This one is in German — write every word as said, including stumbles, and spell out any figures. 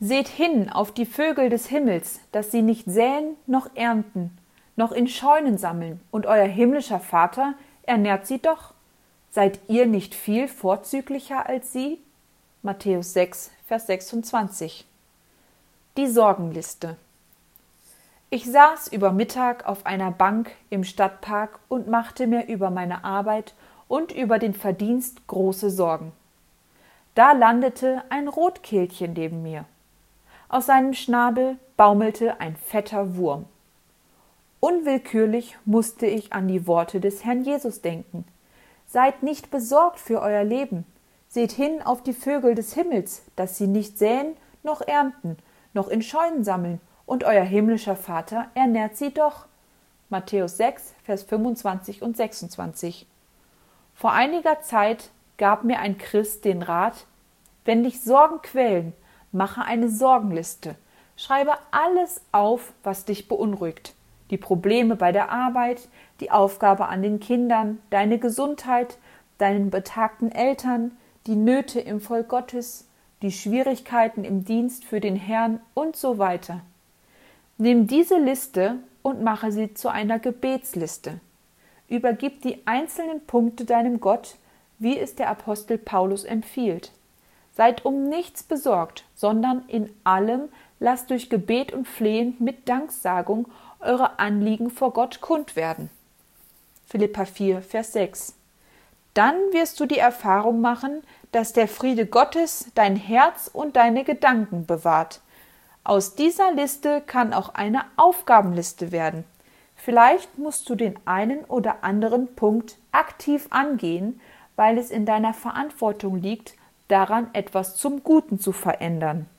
Seht hin auf die Vögel des Himmels, dass sie nicht säen noch ernten, noch in Scheunen sammeln, und euer himmlischer Vater ernährt sie doch. Seid ihr nicht viel vorzüglicher als sie? Matthäus sechs, Vers sechsundzwanzig. Die Sorgenliste. Ich saß über Mittag auf einer Bank im Stadtpark und machte mir über meine Arbeit und über den Verdienst große Sorgen. Da landete ein Rotkehlchen neben mir. Aus seinem Schnabel baumelte ein fetter Wurm. Unwillkürlich musste ich an die Worte des Herrn Jesus denken. Seid nicht besorgt für euer Leben. Seht hin auf die Vögel des Himmels, dass sie nicht säen noch ernten, noch in Scheunen sammeln, und euer himmlischer Vater ernährt sie doch. Matthäus sechs, Vers fünfundzwanzig und sechsundzwanzig. Vor einiger Zeit gab mir ein Christ den Rat: Wenn dich Sorgen quälen, mache eine Sorgenliste. Schreibe alles auf, was dich beunruhigt. Die Probleme bei der Arbeit, die Aufgabe an den Kindern, deine Gesundheit, deinen betagten Eltern, die Nöte im Volk Gottes, die Schwierigkeiten im Dienst für den Herrn und so weiter. Nimm diese Liste und mache sie zu einer Gebetsliste. Übergib die einzelnen Punkte deinem Gott, wie es der Apostel Paulus empfiehlt. Seid um nichts besorgt, sondern in allem lasst durch Gebet und Flehen mit Danksagung eure Anliegen vor Gott kund werden. Philipper vier, Vers sechs. Dann wirst du die Erfahrung machen, dass der Friede Gottes dein Herz und deine Gedanken bewahrt. Aus dieser Liste kann auch eine Aufgabenliste werden. Vielleicht musst du den einen oder anderen Punkt aktiv angehen, weil es in deiner Verantwortung liegt, daran etwas zum Guten zu verändern.